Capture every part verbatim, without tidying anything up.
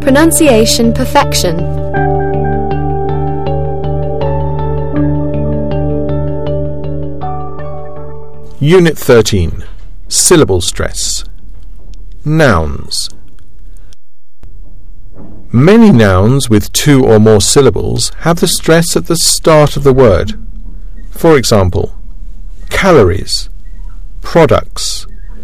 Pronunciation perfection. Unit thirteen. Syllable stress. Nouns. Many nouns with two or more syllables have the stress at the start of the word. For example, calories, products,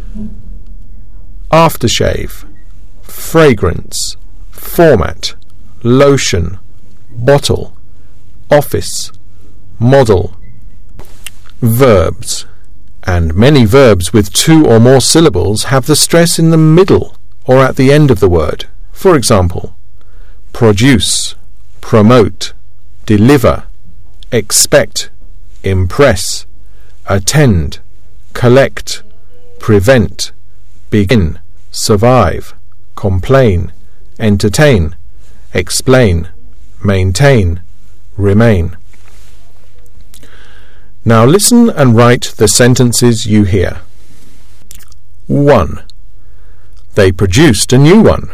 aftershave, fragrance, format, lotion, bottle, office, model. Verbs. And many verbs with two or more syllables have the stress in the middle or at the end of the word. For example, produce, promote, deliver, expect, impress, attend, collect, prevent, begin, survive, complain, entertain, explain, maintain, remain. Now listen and write the sentences you hear. one. They produced a new one.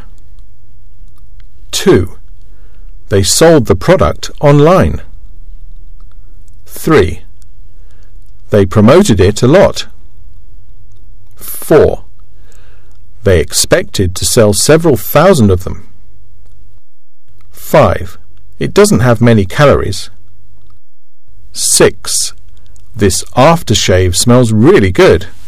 two. They sold the product online. three. They promoted it a lot. four. They expected to sell several thousand of them. five. It doesn't have many calories. six. This aftershave smells really good.